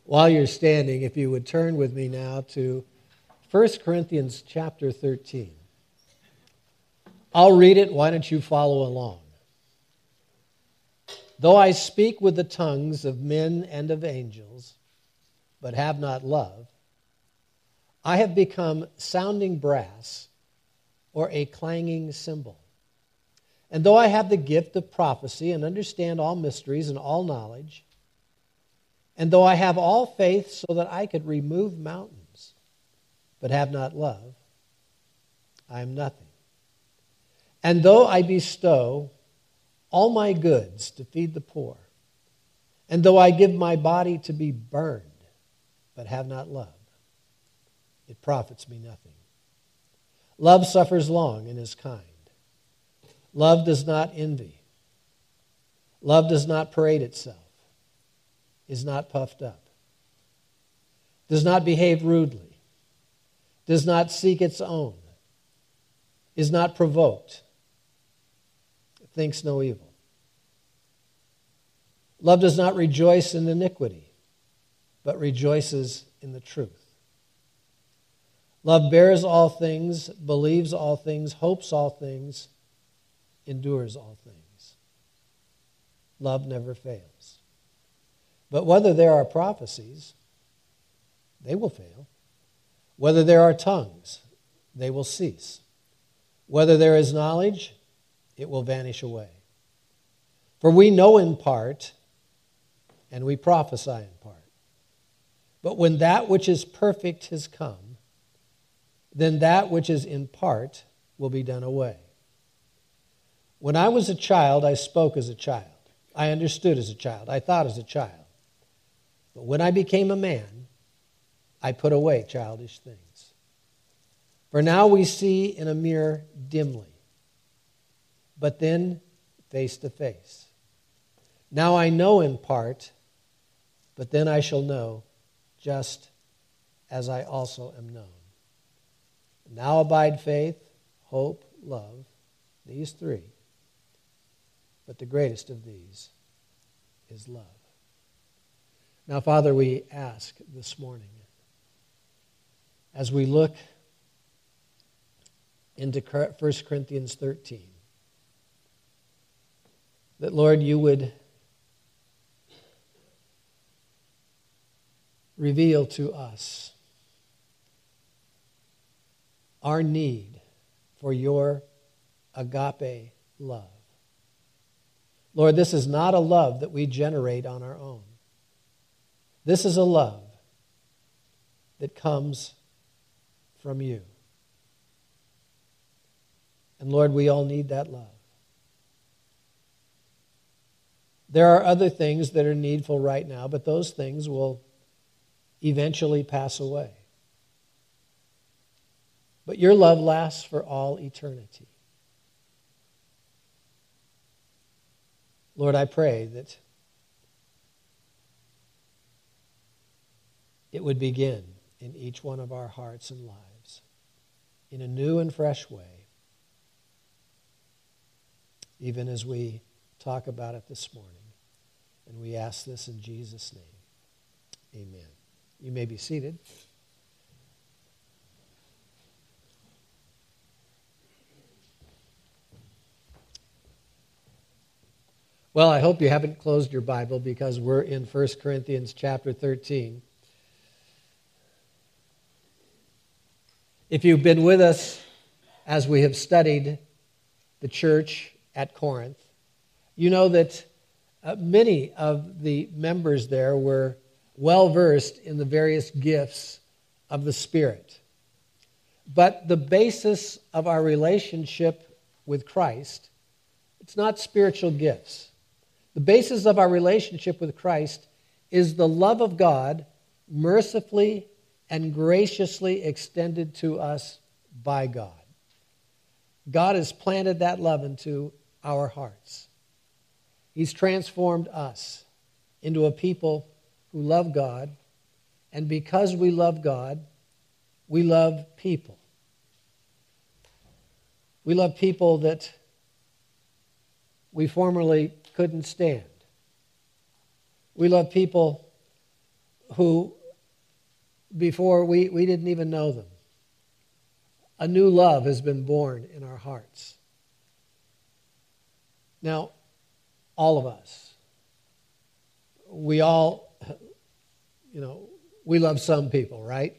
While you're standing, if you would turn with me now to 1 Corinthians chapter 13. I'll read it. Why don't you follow along? Though I speak with the tongues of men and of angels, but have not love, I have become sounding brass or a clanging cymbal. And though I have the gift of prophecy and understand all mysteries and all knowledge, and though I have all faith so that I could remove mountains, but have not love, I am nothing. And though I bestow all my goods to feed the poor, and though I give my body to be burned, but have not love, it profits me nothing. Love suffers long and is kind. Love does not envy. Love does not parade itself, is not puffed up, does not behave rudely, does not seek its own, is not provoked, thinks no evil. Love does not rejoice in iniquity, but rejoices in the truth. Love bears all things, believes all things, hopes all things, endures all things. Love never fails. But whether there are prophecies, they will fail. Whether there are tongues, they will cease. Whether there is knowledge, it will vanish away. For we know in part, and we prophesy in part. But when that which is perfect has come, then that which is in part will be done away. When I was a child, I spoke as a child. I understood as a child. I thought as a child. But when I became a man, I put away childish things. For now we see in a mirror dimly, but then face to face. Now I know in part, but then I shall know just as I also am known. Now abide faith, hope, love, these three. But the greatest of these is love. Now, Father, we ask this morning, as we look into 1 Corinthians 13, that, Lord, you would reveal to us our need for your agape love. Lord, this is not a love that we generate on our own. This is a love that comes from you. And Lord, we all need that love. There are other things that are needful right now, but those things will eventually pass away. But your love lasts for all eternity. Lord, I pray that it would begin in each one of our hearts and lives in a new and fresh way, even as we talk about it this morning. And we ask this in Jesus' name. Amen. You may be seated. Well, I hope you haven't closed your Bible because we're in 1 Corinthians chapter 13. If you've been with us as we have studied the church at Corinth, you know that many of the members there were well versed in the various gifts of the Spirit. But the basis of our relationship with Christ, it's not spiritual gifts. The basis of our relationship with Christ is the love of God mercifully and graciously extended to us by God. God has planted that love into our hearts. He's transformed us into a people who love God, and because we love God, we love people. We love people that we formerly couldn't stand. We love people who, before we didn't even know them, a new love has been born in our hearts. Now, all of us, we all, we love some people, right?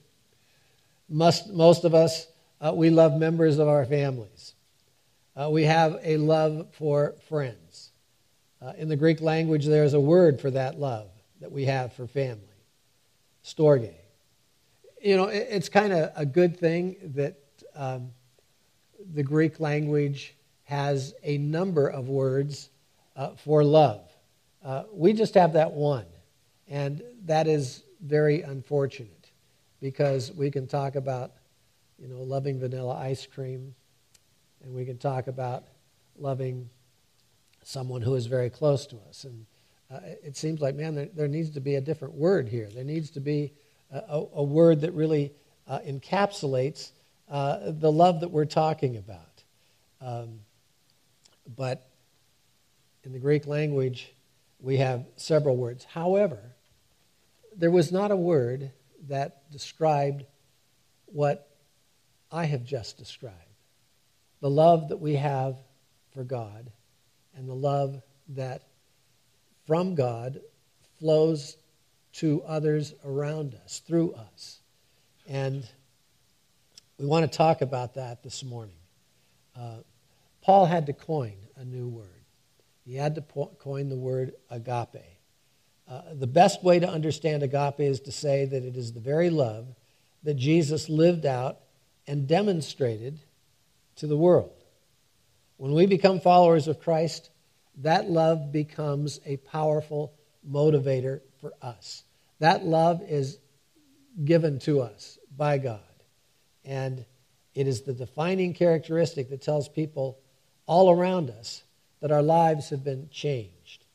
Most of us, we love members of our families. We have a love for friends. In the Greek language, there's a word for that love that we have for family, storge. It's kind of a good thing that the Greek language has a number of words for love. We just have that one, and that is very unfortunate because we can talk about, loving vanilla ice cream, and we can talk about loving someone who is very close to us. And it seems like, man, there needs to be a different word here. There needs to be a word that really encapsulates the love that we're talking about. But in the Greek language, we have several words. However, there was not a word that described what I have just described. The love that we have for God and the love that from God flows to others around us, through us. And we want to talk about that this morning. Paul had to coin a new word. He had to coin the word agape. The best way to understand agape is to say that it is the very love that Jesus lived out and demonstrated to the world. When we become followers of Christ, that love becomes a powerful motivator for us. That love is given to us by God. And it is the defining characteristic that tells people all around us that our lives have been changed.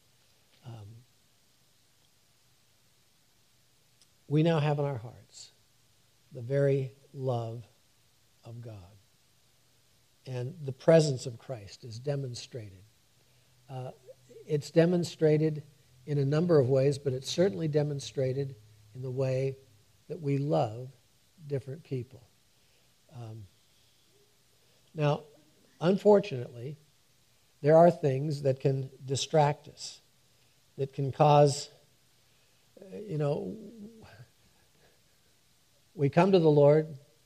We now have in our hearts the very love of God. And the presence of Christ is demonstrated. It's demonstrated in a number of ways, but it's certainly demonstrated in the way that we love different people. Now, unfortunately, there are things that can distract us, that can cause, we come to the Lord,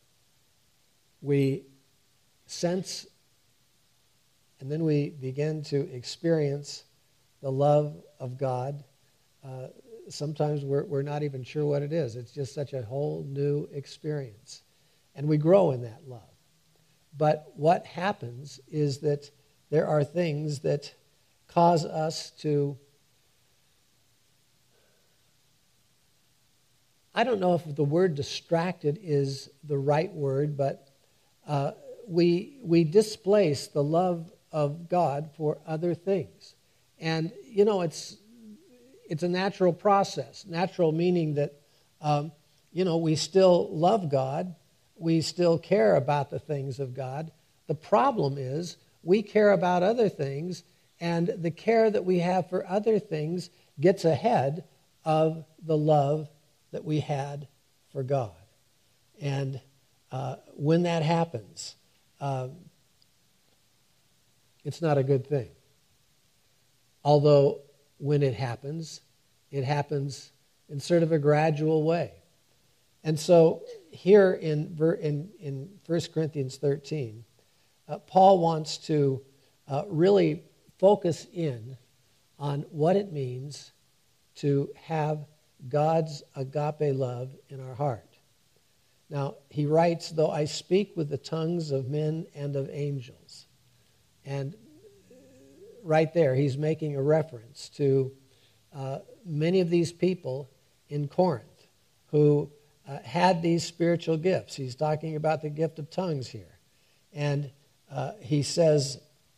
we sense, and then we begin to experience the love of God. Sometimes we're not even sure what it is. It's just such a whole new experience. And we grow in that love. But what happens is that there are things that cause us to, I don't know if the word distracted is the right word, but we displace the love of God for other things. And, it's a natural process. Natural meaning that, we still love God. We still care about the things of God. The problem is we care about other things, and the care that we have for other things gets ahead of the love that we had for God. And when that happens, it's not a good thing. Although when it happens in sort of a gradual way. And so here in 1 Corinthians 13, Paul wants to really focus in on what it means to have God's agape love in our heart. Now, he writes, though I speak with the tongues of men and of angels. And right there, he's making a reference to many of these people in Corinth who had these spiritual gifts. He's talking about the gift of tongues here. And he says,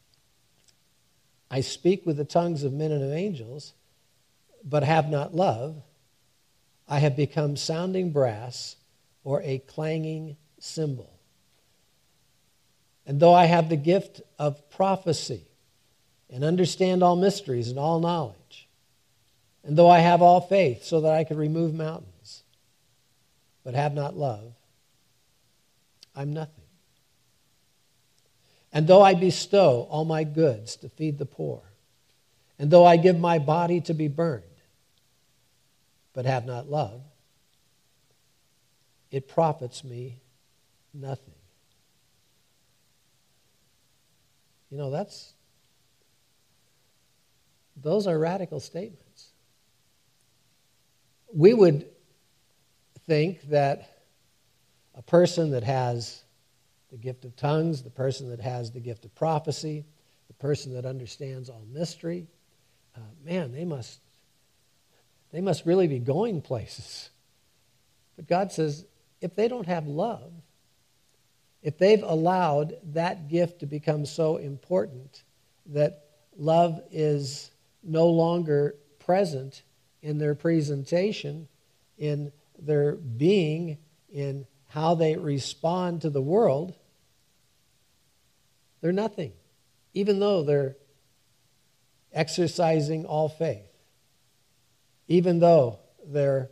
I speak with the tongues of men and of angels, but have not love. I have become sounding brass or a clanging cymbal. And though I have the gift of prophecy and understand all mysteries and all knowledge, And though I have all faith so that I could remove mountains, but have not love, I'm nothing. And though I bestow all my goods to feed the poor, and though I give my body to be burned, but have not love, it profits me nothing. You know, those are radical statements. We would think that a person that has the gift of tongues, the person that has the gift of prophecy, the person that understands all mystery, man, they must really be going places. But God says, if they don't have love, if they've allowed that gift to become so important that love is no longer present in their presentation, in their being, in how they respond to the world, they're nothing, even though they're exercising all faith, even though they're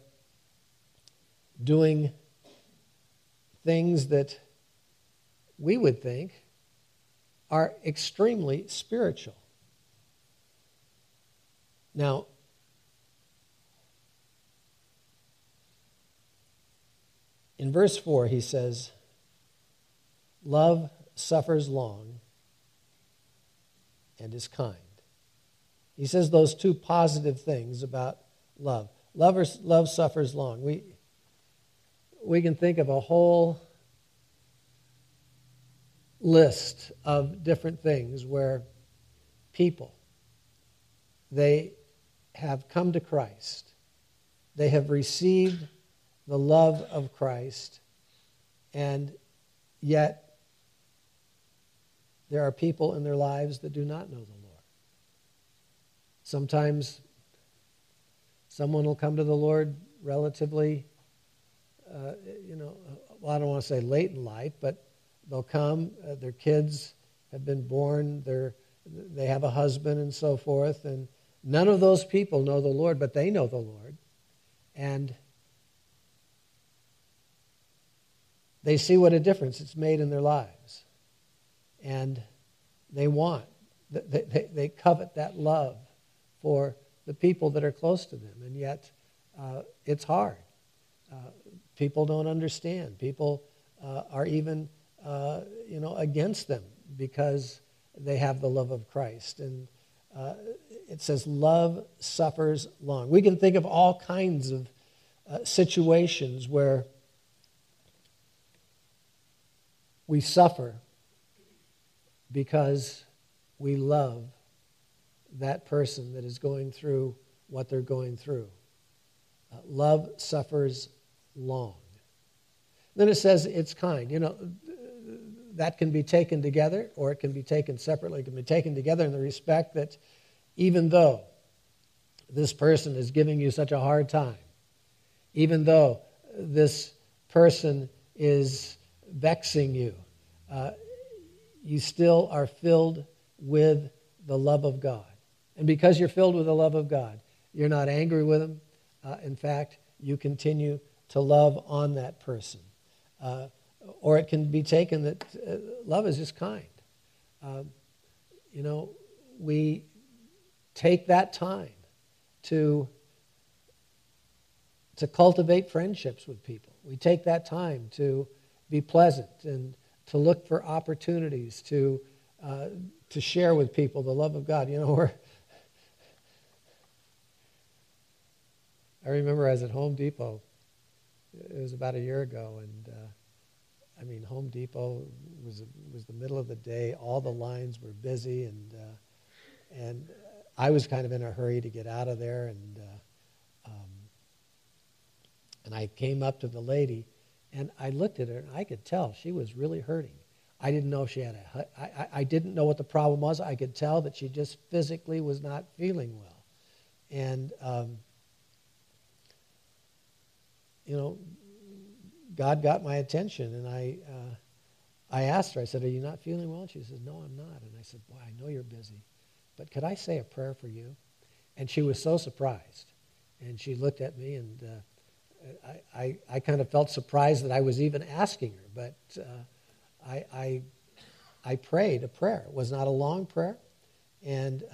doing things that we would think are extremely spiritual. Now, in verse 4, he says, love suffers long and is kind. He says those two positive things about love. Love suffers long. We can think of a whole list of different things where people, they have come to Christ. They have received the love of Christ, and yet there are people in their lives that do not know the Lord. Sometimes someone will come to the Lord relatively, well, I don't want to say late in life, but they'll come, their kids have been born, they have a husband and so forth, and none of those people know the Lord, but they know the Lord. And they see what a difference it's made in their lives. And they they covet that love for the people that are close to them. And yet, it's hard. People don't understand. People are even, against them because they have the love of Christ. And it says, love suffers long. We can think of all kinds of situations where we suffer because we love that person that is going through what they're going through. Love suffers long. Then it says it's kind. That can be taken together or it can be taken separately. It can be taken together in the respect that even though this person is giving you such a hard time, even though this person is vexing you, you still are filled with the love of God. And because you're filled with the love of God, you're not angry with them. In fact, you continue to love on that person. Or it can be taken that love is just kind. We take that time to cultivate friendships with people. We take that time to be pleasant and to look for opportunities to share with people the love of God. I remember I was at Home Depot. It was about a year ago, and Home Depot was the middle of the day. All the lines were busy, and I was kind of in a hurry to get out of there, and I came up to the lady, and I looked at her, and I could tell she was really hurting. I didn't know if she had I didn't know what the problem was. I could tell that she just physically was not feeling well, and God got my attention, and I asked her, I said, are you not feeling well? And she said, no, I'm not. And I said, boy, I know you're busy, but could I say a prayer for you? And she was so surprised. And she looked at me, and I kind of felt surprised that I was even asking her. But I prayed a prayer. It was not a long prayer. And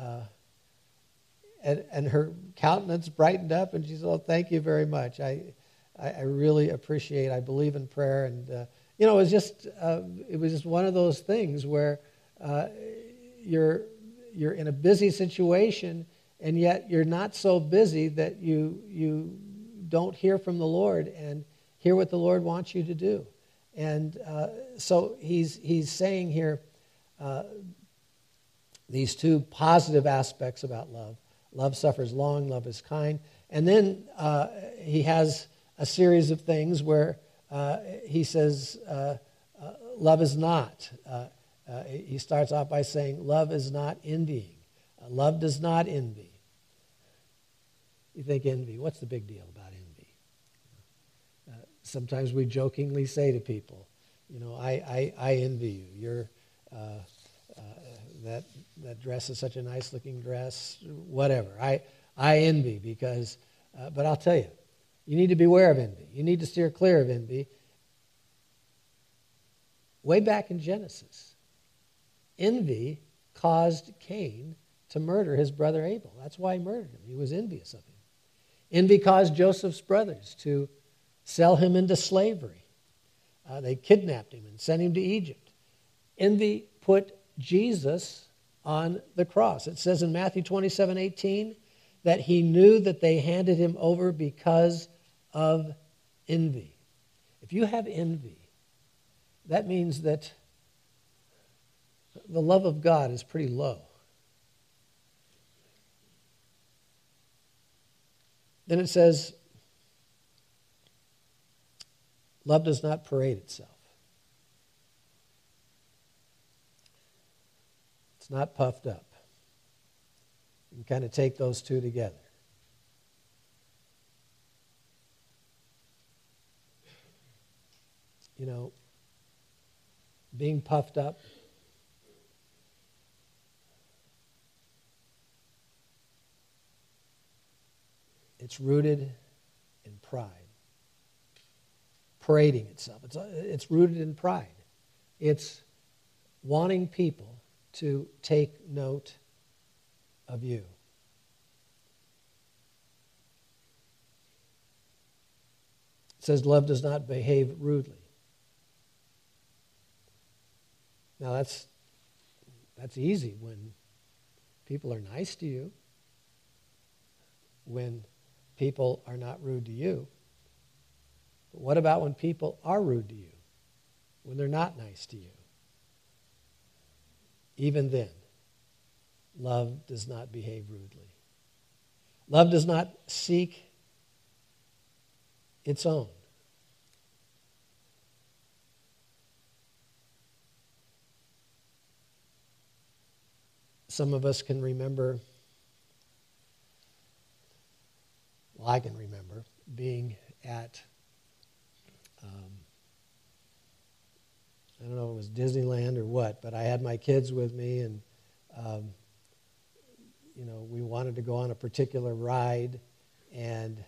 her countenance brightened up, and she said, "Oh, thank you very much. I really appreciate. I believe in prayer." And it was just one of those things where you're in a busy situation, and yet you're not so busy that you don't hear from the Lord and hear what the Lord wants you to do. And so he's saying here these two positive aspects about love. Love suffers long, love is kind. And then he has a series of things where he says love is not. He starts off by saying love is not envying. Love does not envy. You think envy, what's the big deal about envy? Sometimes we jokingly say to people, I envy you. You're that dress is such a nice looking dress, whatever. I envy because, but I'll tell you, you need to beware of envy. You need to steer clear of envy. Way back in Genesis, envy caused Cain to murder his brother Abel. That's why he murdered him. He was envious of him. Envy caused Joseph's brothers to sell him into slavery. They kidnapped him and sent him to Egypt. Envy put Jesus on the cross. It says in Matthew 27:18 that he knew that they handed him over because of envy. If you have envy, that means that the love of God is pretty low. Then it says, love does not parade itself. It's not puffed up. You can kind of take those two together. Being puffed up, it's rooted in pride. Parading itself. It's rooted in pride. It's wanting people to take note of you. It says love does not behave rudely. Now that's easy when people are nice to you, when people are not rude to you. But what about when people are rude to you, when they're not nice to you? Even then, love does not behave rudely. Love does not seek its own. Some of us can remember, well, I can remember being at, I don't know if it was Disneyland or what, but I had my kids with me, and we wanted to go on a particular ride, and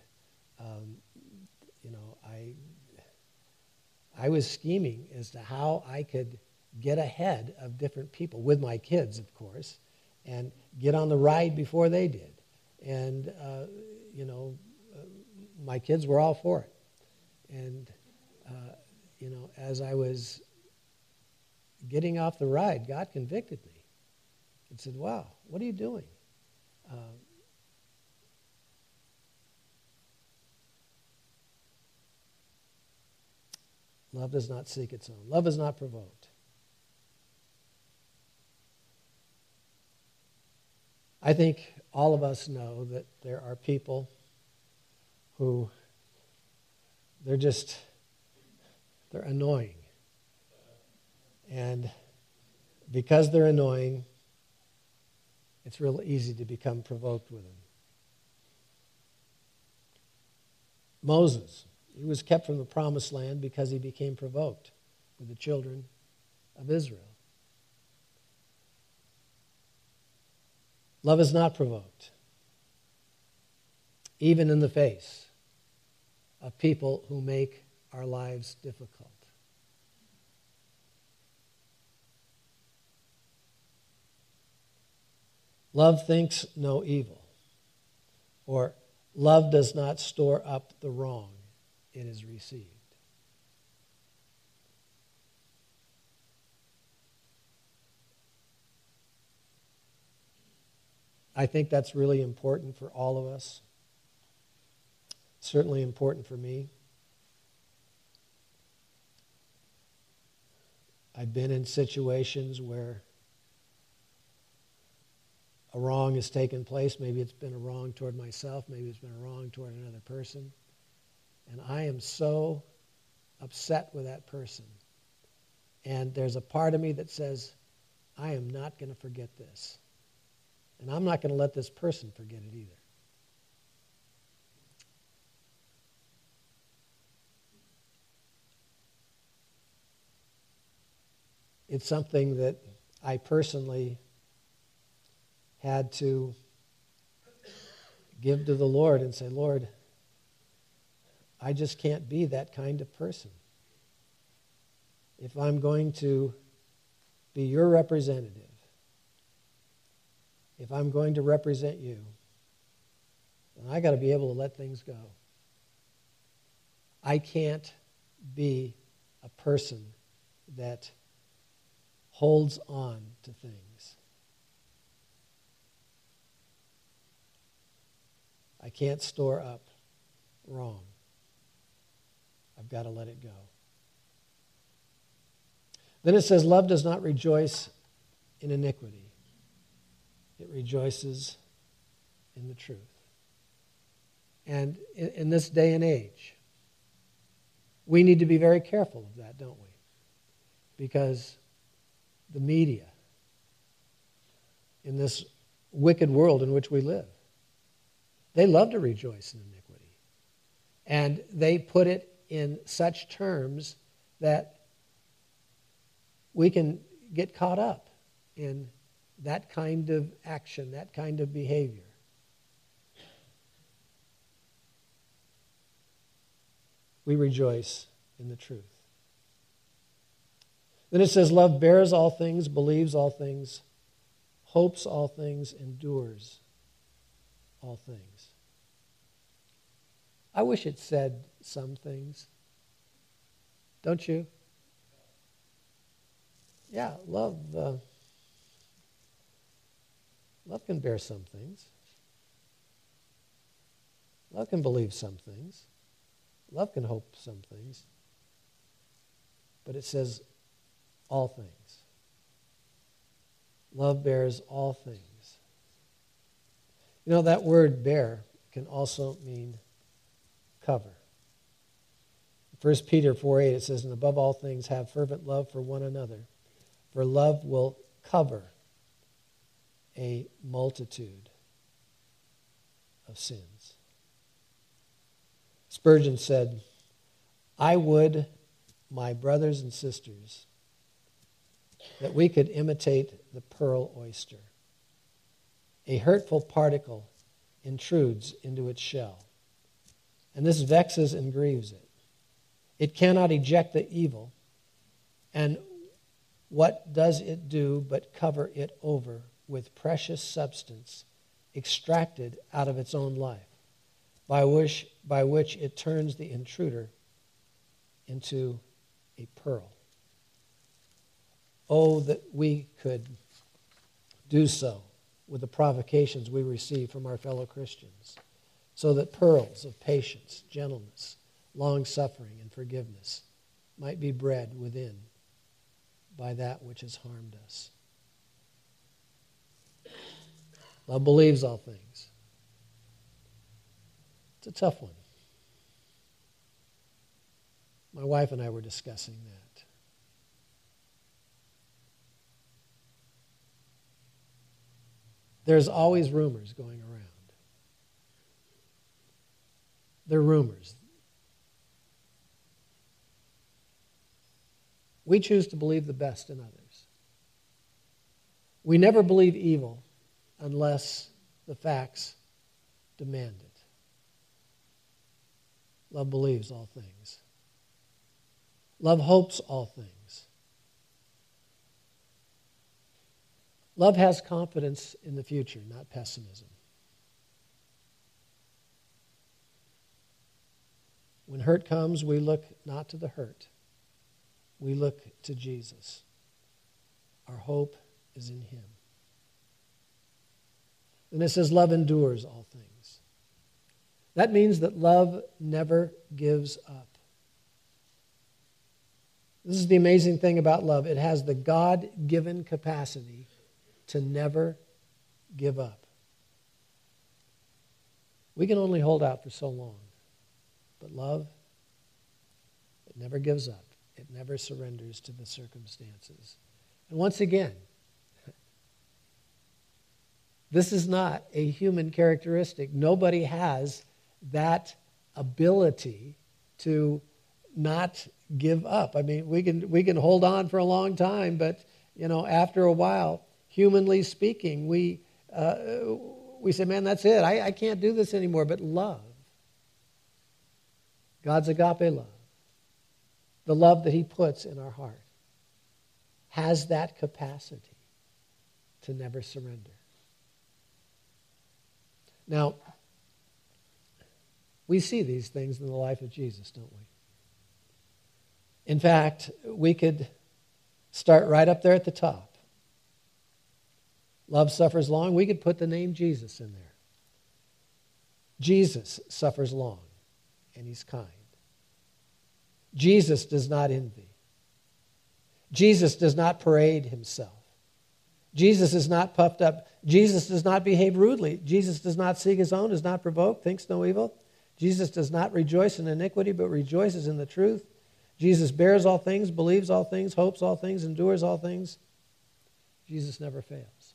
I was scheming as to how I could get ahead of different people, with my kids, of course, and get on the ride before they did. And, my kids were all for it. And, as I was getting off the ride, God convicted me and said, wow, what are you doing? Love does not seek its own. Love is not provoked. I think all of us know that there are people who they're annoying. And because they're annoying, it's real easy to become provoked with them. Moses, he was kept from the promised land because he became provoked with the children of Israel. Love is not provoked. even in the face of people who make our lives difficult. Love thinks no evil, or love does not store up the wrong it has received. I think that's really important for all of us. Certainly important for me. I've been in situations where a wrong has taken place. Maybe it's been a wrong toward myself. Maybe it's been a wrong toward another person. And I am so upset with that person. And there's a part of me that says, I am not going to forget this. And I'm not going to let this person forget it either. It's something that I personally had to give to the Lord and say, Lord, I just can't be that kind of person. If I'm going to be your representative, if I'm going to represent you, then I got to be able to let things go. I can't be a person that holds on to things. I can't store up wrong. I've got to let it go. Then it says, love does not rejoice in iniquity. It rejoices in the truth. And in this day and age, we need to be very careful of that, don't we? Because the media, in this wicked world in which we live, they love to rejoice in iniquity. And they put it in such terms that we can get caught up in that kind of action, that kind of behavior. We rejoice in the truth. Then it says, love bears all things, believes all things, hopes all things, endures all things. I wish it said some things. Don't you? Yeah, love can bear some things. Love can believe some things. Love can hope some things. But it says all things. Love bears all things. You know, that word bear can also mean cover. 1 Peter 4:8, it says, and above all things have fervent love for one another, for love will cover a multitude of sins. Spurgeon said, I would, my brothers and sisters, that we could imitate the pearl oyster. A hurtful particle intrudes into its shell, and this vexes and grieves it. It cannot eject the evil, and what does it do but cover it over with precious substance extracted out of its own life, by which it turns the intruder into a pearl. Oh, that we could do so with the provocations we receive from our fellow Christians, so that pearls of patience, gentleness, long-suffering, and forgiveness might be bred within by that which has harmed us. Love believes all things. It's a tough one. My wife and I were discussing that. There's always rumors going around. They're rumors. We choose to believe the best in others. We never believe evil unless the facts demand it. Love believes all things. Love hopes all things. Love has confidence in the future, not pessimism. When hurt comes, we look not to the hurt. We look to Jesus. Our hope is in him. And it says love endures all things. That means that love never gives up. This is the amazing thing about love. It has the God-given capacity to never give up. We can only hold out for so long. But love, it never gives up. It never surrenders to the circumstances. And once again, this is not a human characteristic. Nobody has that ability to not give up. I mean, we can hold on for a long time, but after a while, humanly speaking, we say, man, that's it. I can't do this anymore. But love, God's agape love, the love that he puts in our heart, has that capacity to never surrender. Now, we see these things in the life of Jesus, don't we? In fact, we could start right up there at the top. Love suffers long. We could put the name Jesus in there. Jesus suffers long, and he's kind. Jesus does not envy. Jesus does not parade himself. Jesus is not puffed up. Jesus does not behave rudely. Jesus does not seek his own, is not provoked, thinks no evil. Jesus does not rejoice in iniquity, but rejoices in the truth. Jesus bears all things, believes all things, hopes all things, endures all things. Jesus never fails.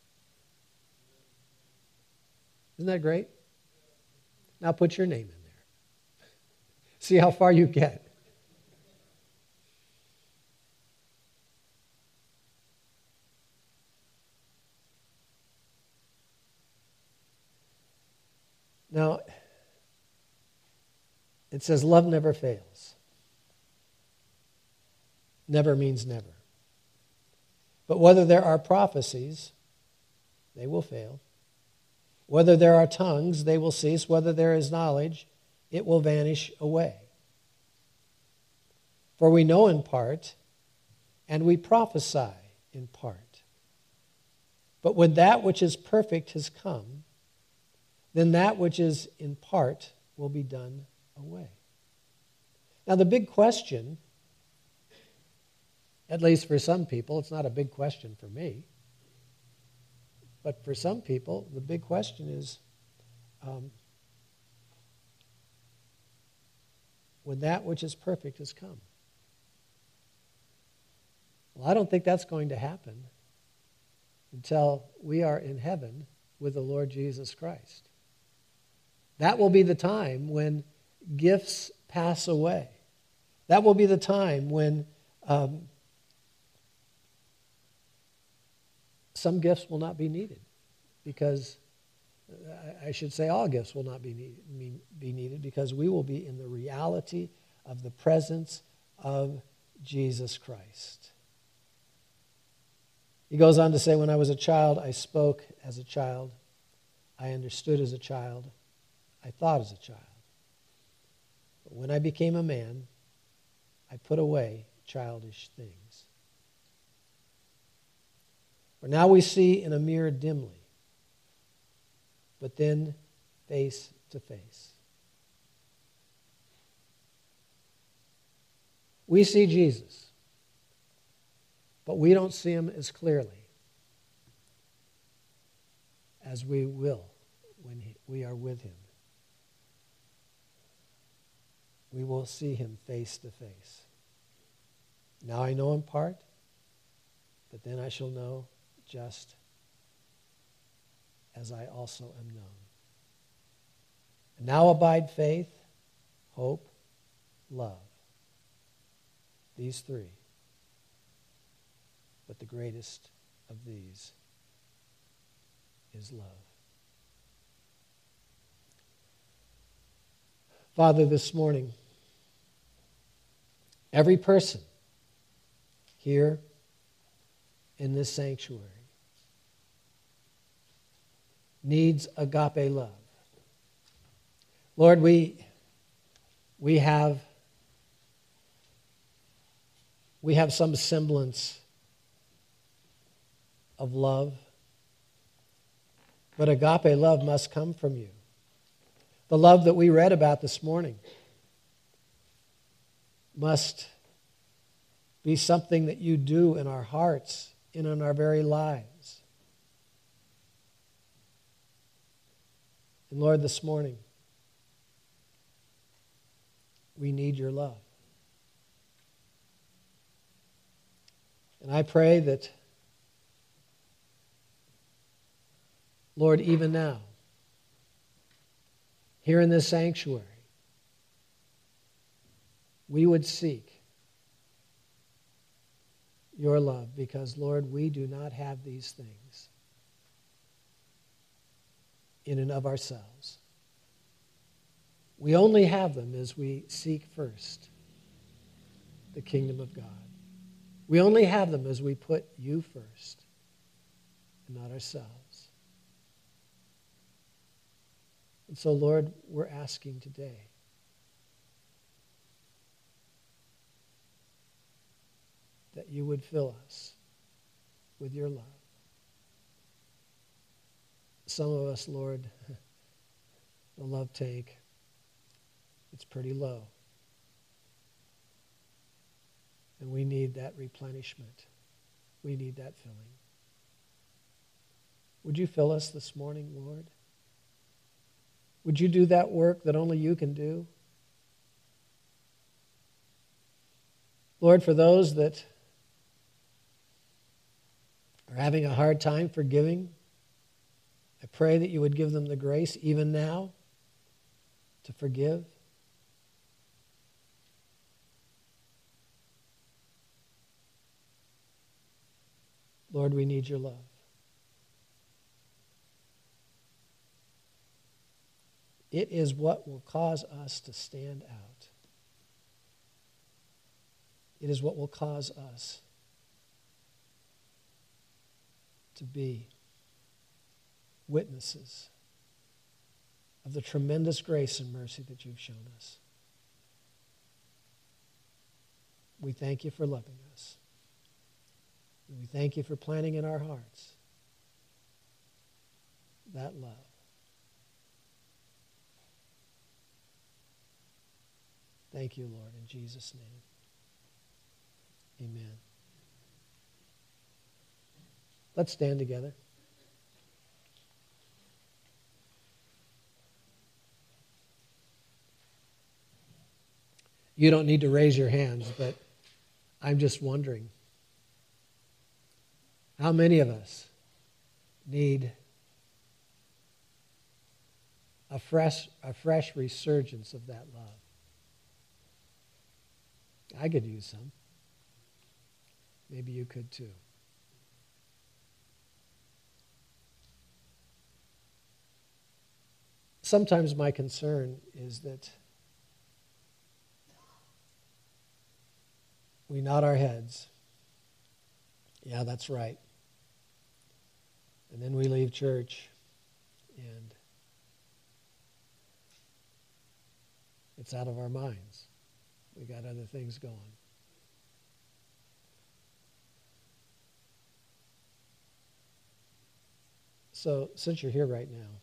Isn't that great? Now put your name in there. See how far you get. Now, it says love never fails. Never means never. But whether there are prophecies, they will fail. Whether there are tongues, they will cease. Whether there is knowledge, it will vanish away. For we know in part, and we prophesy in part. But when that which is perfect has come, then that which is in part will be done away. Now the big question, at least for some people, it's not a big question for me, but for some people, the big question is, when that which is perfect has come. Well, I don't think that's going to happen until we are in heaven with the Lord Jesus Christ. That will be the time when gifts pass away. That will be the time when some gifts will not be needed, because I should say all gifts will not be needed, because we will be in the reality of the presence of Jesus Christ. He goes on to say, when I was a child, I spoke as a child. I understood as a child. I thought as a child. But when I became a man, I put away childish things. For now we see in a mirror dimly, but then face to face. We see Jesus, but we don't see him as clearly as we will when we are with him. We will see him face to face. Now I know in part, but then I shall know just as I also am known. And now abide faith, hope, love. These three. But the greatest of these is love. Father, this morning, Every person here in this sanctuary needs agape love. Lord, we have some semblance of love, but agape love must come from you. The love that we read about this morning must be something that you do in our hearts and in our very lives. And Lord, this morning, we need your love. And I pray that, Lord, even now, here in this sanctuary, we would seek your love because, Lord, we do not have these things in and of ourselves. We only have them as we seek first the kingdom of God. We only have them as we put you first and not ourselves. And so, Lord, we're asking today that you would fill us with your love. Some of us, Lord, the love tank, it's pretty low. And we need that replenishment. We need that filling. Would you fill us this morning, Lord? Would you do that work that only you can do? Lord, for those that are having a hard time forgiving, I pray that you would give them the grace even now to forgive. Lord, we need your love. It is what will cause us to stand out. It is what will cause us to be witnesses of the tremendous grace and mercy that you've shown us. We thank you for loving us. And we thank you for planting in our hearts that love. Thank you, Lord, in Jesus' name. Amen. Let's stand together. You don't need to raise your hands, but I'm just wondering, how many of us need a fresh resurgence of that love? I could use some. Maybe you could too. Sometimes my concern is that we nod our heads. Yeah, that's right. And then we leave church and it's out of our minds. We got other things going. So, since you're here right now,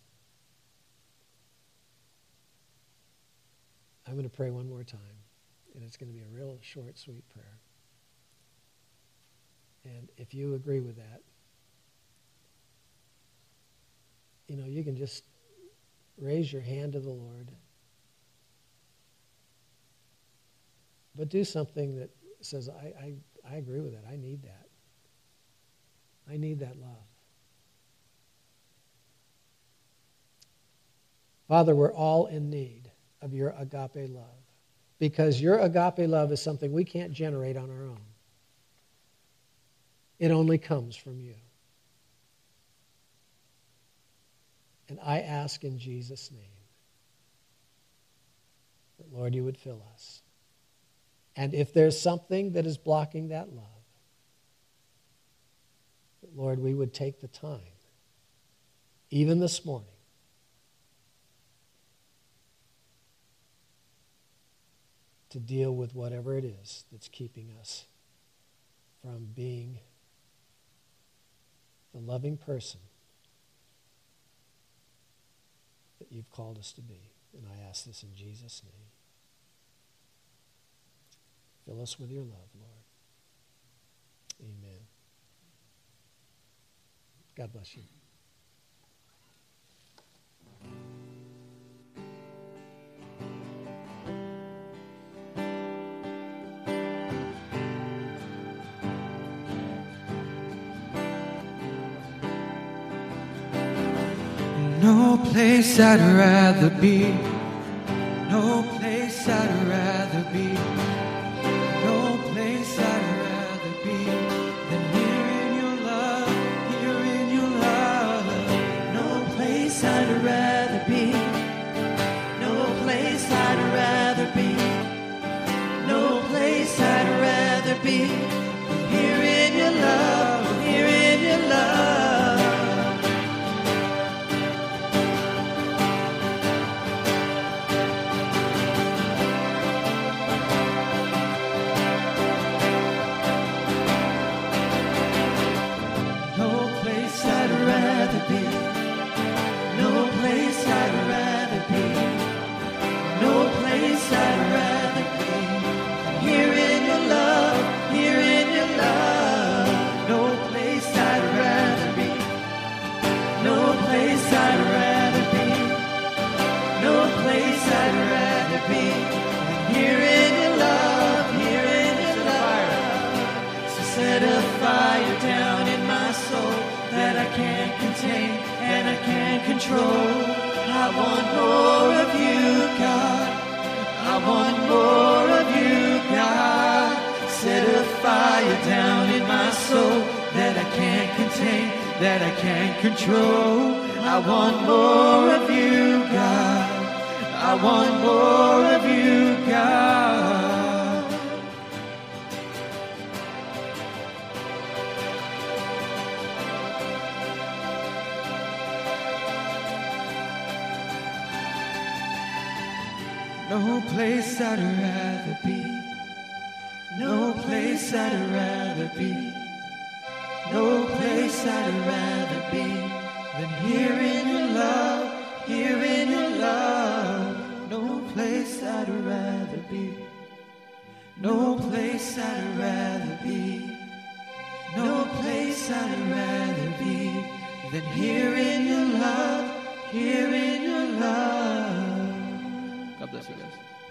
I'm going to pray one more time, and it's going to be a real short, sweet prayer. And if you agree with that, you can just raise your hand to the Lord. But do something that says, I agree with that. I need that. I need that love. Father, we're all in need of your agape love, because your agape love is something we can't generate on our own. It only comes from you. And I ask in Jesus' name that, Lord, you would fill us And if there's something that is blocking that love, that, Lord, we would take the time, even this morning, to deal with whatever it is that's keeping us from being the loving person that you've called us to be. And I ask this in Jesus' name. Fill us with your love, Lord. Amen. God bless you. No place I'd rather be. No place I'd rather be. No place I'd rather be than here in your love, here in your love. No place I'd rather be. No place I'd rather be. No place I'd rather be than here in your love, here in your love. I want more of you, God. I want more of you, God. Set a fire down in my soul that I can't contain, that I can't control. I want more of you, God. I want more of you, God. No place I'd rather be. No place I'd rather be. No place I'd rather be than here in your love, here in your love. No place I'd rather be. No place I'd rather be. No place I'd rather be than here in your love, here in your love. God bless you guys.